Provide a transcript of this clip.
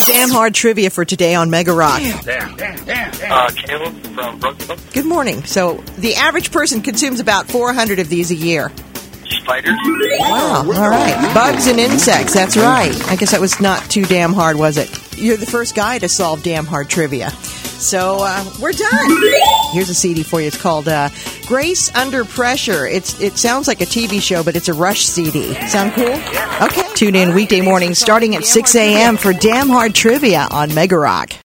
Damn hard trivia for today on Mega Rock. Caleb from Brooklyn. Good morning. So, the average person consumes about 400 of these a year. Spiders. Wow, all right. Bugs and insects, that's right. I guess that was not too damn hard, was it? You're the first guy to solve damn hard trivia. So, we're done. Here's a CD for you. It's called Grace Under Pressure. It sounds like a TV show, but it's a Rush CD. Sound cool? Okay. Tune in weekday mornings starting at 6 a.m. for Damn Hard Trivia on Mega Rock.